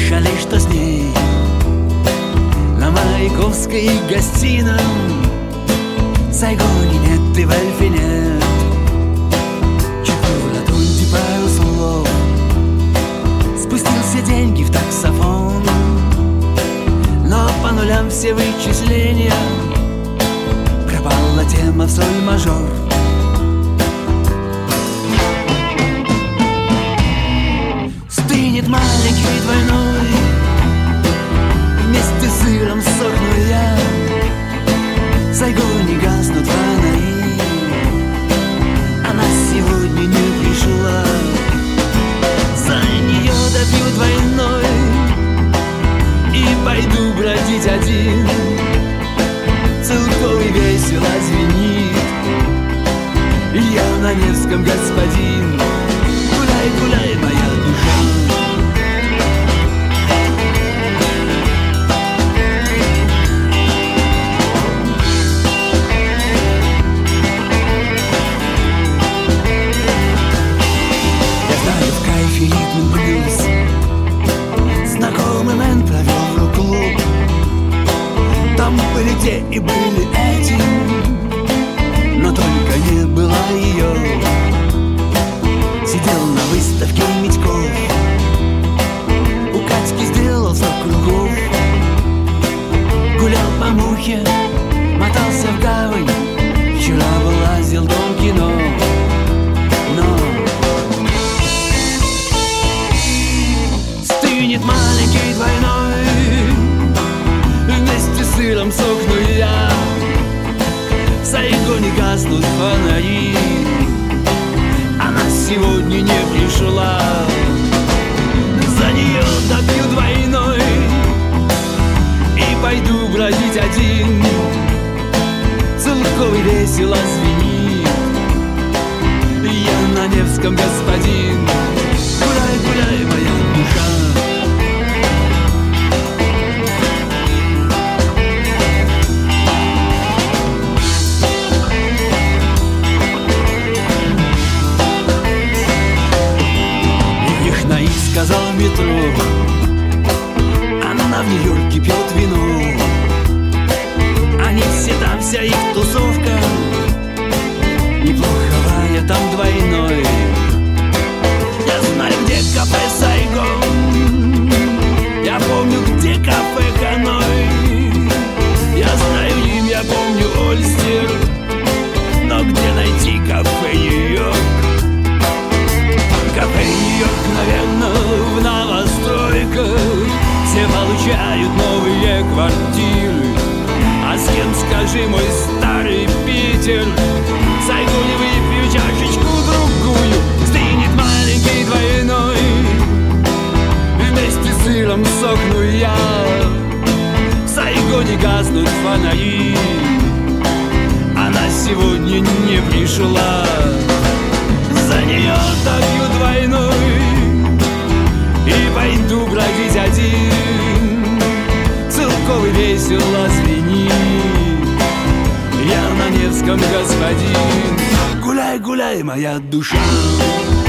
слышали, что с ней на Маяковской гостином в Сайгоне нет и в Эльфе нет. Читал латунь пару слов, спустил все деньги в таксофон, но по нулям все вычисления, пропала тема в соль-мажор. Стынет маленький двойной, вместе с сыром сохну я. В Сайгоне гаснут фонари, она сегодня не пришла. За нее допью двойной и пойду бродить один. Целковый весело звенит, я на Невском господин. Гуляй, гуляй, моя душа. Ритм блюз, знакомый мэн провел клуб. Там были те и были эти, но только не было ее. Сидел на выставке Митьков, у Катьки сделал 100 кругов. Гулял по Мухе, мотался в гавань, вчера вылазил дом кино. Стынет маленький двойной, вместе с сыром сохну я. В Сайгоне гаснут фонари, она сегодня не пришла. За нее допью двойной и пойду бродить один. Целковый весело звенит, я на Невском господин. Гуляй, гуляй, моя душа. Сказал в метро, она в Нью-Йорке пьет вино. Они все там, вся их тусовка, неплоховая там двойной. Я знаю, где кафе Сайгон, я помню, где кафе Ханой. Я знаю им, я помню Ольстер, но где найти кафе Нью-Йорк? Кафе Нью-Йорк, наверное, в новостройках. Все получают новые квартиры. А с кем, скажи, мой старый Питер? В Сайгоне выпью чашечку другую. Стынет маленький двойной, вместе с сыром сохну я. В Сайгоне гаснут фонари, она сегодня не пришла. За нее допью двойной и пойду бродить один. Целковый весело звенит, я на Невском господин. Гуляй, гуляй, моя душа.